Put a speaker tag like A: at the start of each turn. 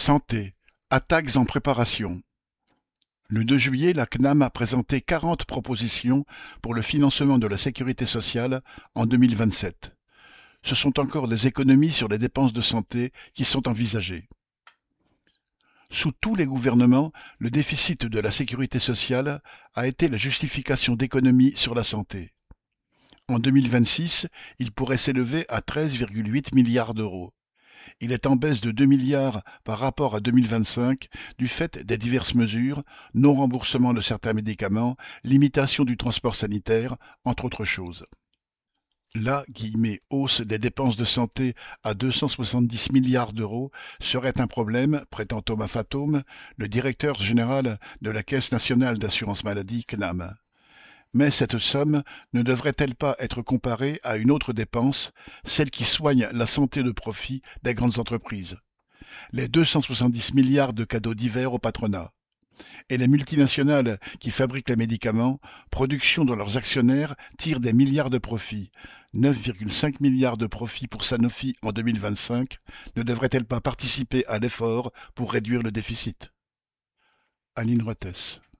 A: Santé, attaques en préparation. Le 2 juillet, la CNAM a présenté 40 propositions pour le financement de la sécurité sociale en 2027. Ce sont encore des économies sur les dépenses de santé qui sont envisagées. Sous tous les gouvernements, le déficit de la sécurité sociale a été la justification d'économies sur la santé. En 2026, il pourrait s'élever à 13,8 milliards d'euros. Il est en baisse de 2 milliards par rapport à 2025 du fait des diverses mesures, non-remboursement de certains médicaments, limitation du transport sanitaire, entre autres choses. La hausse des dépenses de santé à 270 milliards d'euros serait un problème, prétend Thomas Fatome, le directeur général de la Caisse nationale d'assurance maladie CNAM. Mais cette somme ne devrait-elle pas être comparée à une autre dépense, celle qui soigne la santé de profit des grandes entreprises? Les 270 milliards de cadeaux divers au patronat. Et les multinationales qui fabriquent les médicaments, production dont leurs actionnaires tirent des milliards de profits. 9,5 milliards de profits pour Sanofi en 2025, ne devrait-elle pas participer à l'effort pour réduire le déficit? Aline Rettes.